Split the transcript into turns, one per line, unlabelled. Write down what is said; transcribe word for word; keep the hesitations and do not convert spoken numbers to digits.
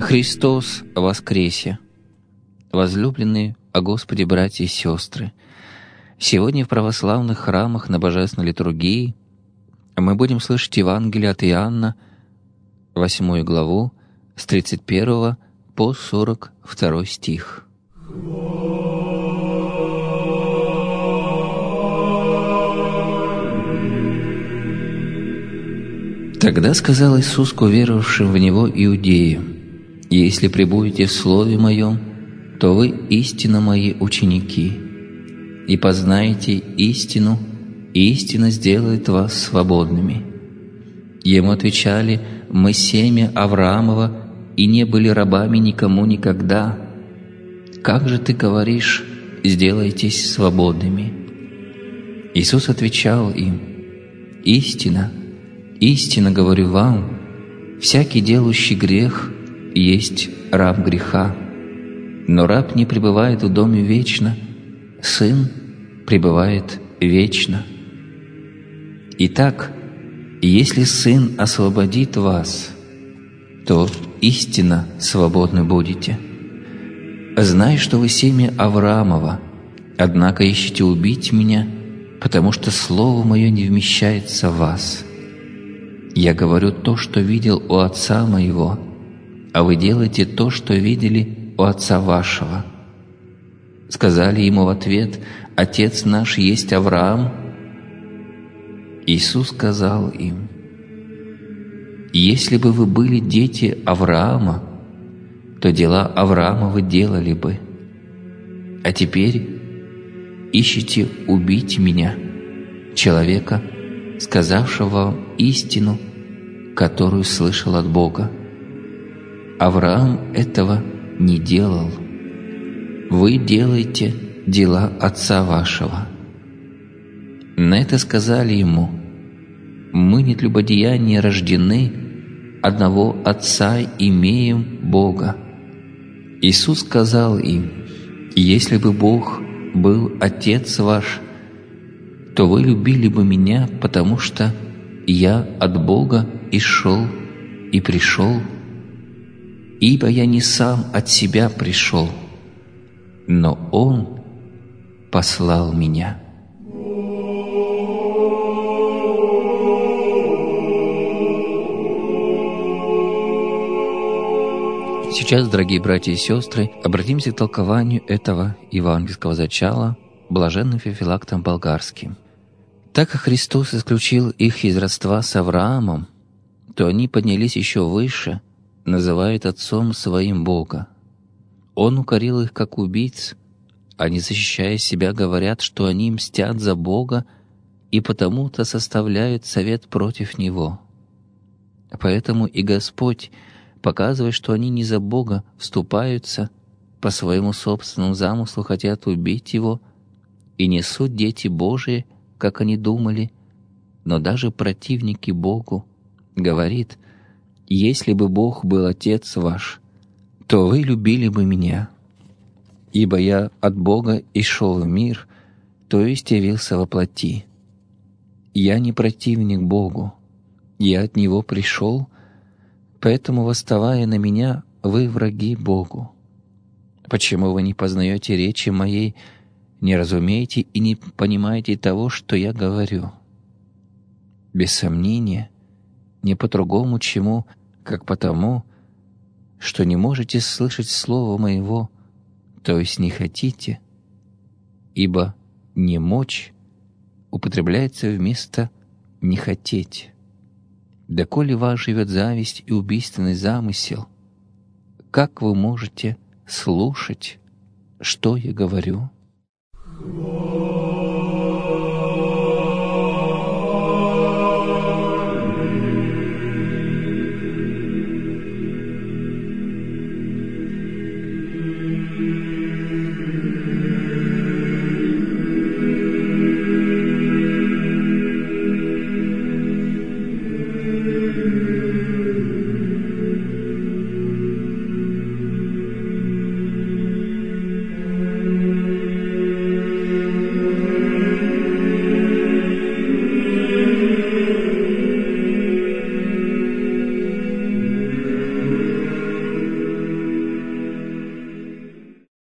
Христос воскресе! Возлюбленные о Господе братья и сестры, сегодня в православных храмах на Божественной литургии мы будем слышать Евангелие от Иоанна, восьмую главу, с тридцать первого по сорок второй стих. Тогда сказал Иисус к уверовавшим в Него иудеям: «Если пребудете в Слове Моем, то вы истинно Мои ученики, и познаете истину, и истина сделает вас свободными». Ему отвечали: «Мы семя Авраамова, и не были рабами никому никогда. Как же ты говоришь: сделайтесь свободными?» Иисус отвечал им: «Истина, истинно говорю вам, всякий делающий грех есть раб греха. Но раб не пребывает в доме вечно, Сын пребывает вечно. Итак, если Сын освободит вас, то истинно свободны будете. Знай, что вы семя Авраамова, однако ищете убить меня, потому что Слово Мое не вмещается в вас. Я говорю то, что видел у Отца Моего, а вы делаете то, что видели у Отца вашего». Сказали ему в ответ: «Отец наш есть Авраам». Иисус сказал им: «Если бы вы были дети Авраама, то дела Авраама вы делали бы. А теперь ищете убить Меня, человека, сказавшего вам истину, которую слышал от Бога. Авраам этого не делал. Вы делаете дела отца вашего». На это сказали ему: «Мы не для любодеяния рождены, одного Отца имеем Бога». Иисус сказал им: «Если бы Бог был Отец ваш, то вы любили бы Меня, потому что Я от Бога и шел, и пришел. Ибо Я не сам от себя пришел, но Он послал Меня». Сейчас, дорогие братья и сестры, обратимся к толкованию этого евангельского зачала блаженным Феофилактом Болгарским. Так как Христос исключил их из родства с Авраамом, то они поднялись еще выше, называют отцом своим Бога. Он укорил их как убийц, они, защищая себя, говорят, что они мстят за Бога и потому-то составляют совет против Него. Поэтому и Господь, показывая, что они не за Бога вступаются, по своему собственному замыслу хотят убить Его, и не суть дети Божии, как они думали, но даже противники Богу, говорит: «Если бы Бог был Отец ваш, то вы любили бы Меня, ибо Я от Бога и шел в мир, то есть явился во плоти. Я не противник Богу, Я от Него пришел, поэтому, восставая на Меня, вы враги Богу. Почему вы не познаете речи Моей, не разумеете и не понимаете того, что Я говорю? Без сомнения, не по-другому чему, как потому, что не можете слышать Слова Моего, то есть не хотите, ибо «не мочь» употребляется вместо «не хотеть». Доколе в вас живет зависть и убийственный замысел, как вы можете слушать, что я говорю?